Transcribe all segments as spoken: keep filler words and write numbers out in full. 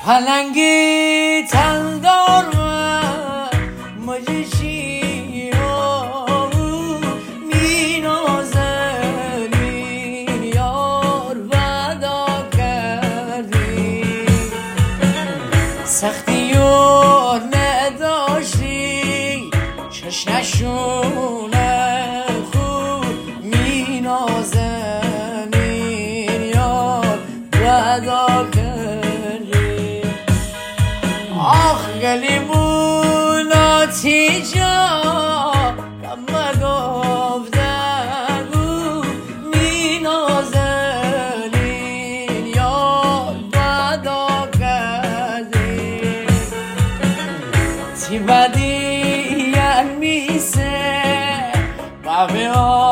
پلنگی تندار مجشی می نازنین یار ودا کردی سختی و نداشتی چشنشونه خوب می نازنین یار ودا کردی آخ گلیموناتی جا کم گفتگو می نازنین یار ودا کردی تی بدیان میسه بابی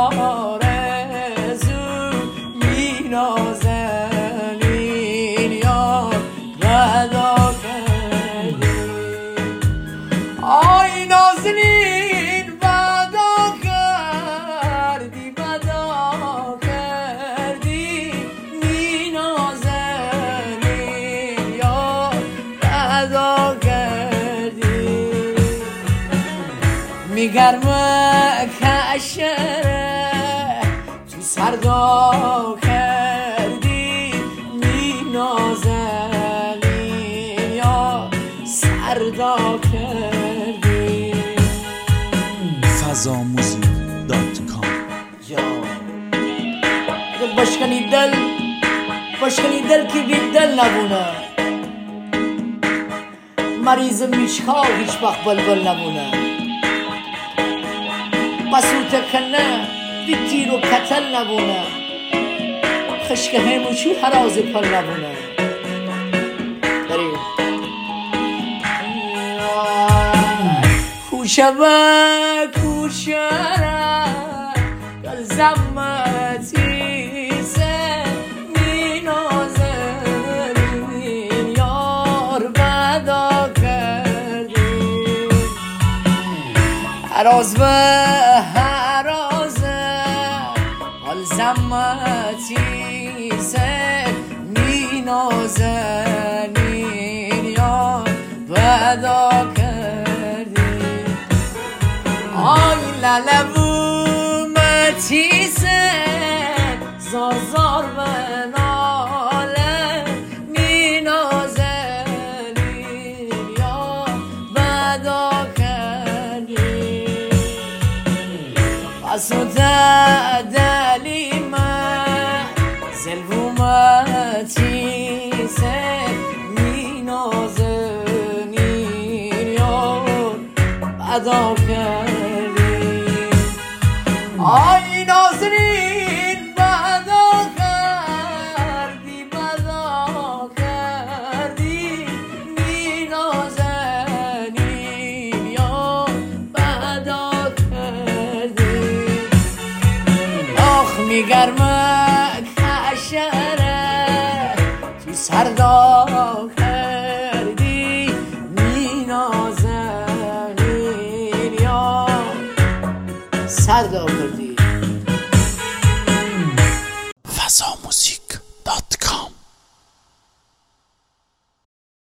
آرزو می نازنین یار ودا کردی آی نازنین ودا کردی ودا کردی می نازنین یار ودا کردی میگرمه کشره تو سردا کردی می نازنین یا سردا کردی فضا موزیک دات کام یا دل باشکنی دل باشکنی دل که بی دل نبونه مریض میشکا هیچ وقت بلبل نبونه بسوت کنه بی تیر و کتل نبونه خشک هموچی هراز پل نبونه بریم کوشه به کوشه گل زمتی سه می نازنین یار ودا کردی هراز به هرازه حال زمتی سه می نازنین یار ودا کردی آی لالبومتی سه زار زار به ناله می نازنین یار ودا کردی بسوته دلی من زلبومتی سه می نازنین یار ودا کردی آی نازنین ودا کردی ودا کردی می نازنین یار ودا کردی آخ میگرمه کشره تو سردا کردی می نازنین یار سردا کردی فضا موزیک دات کام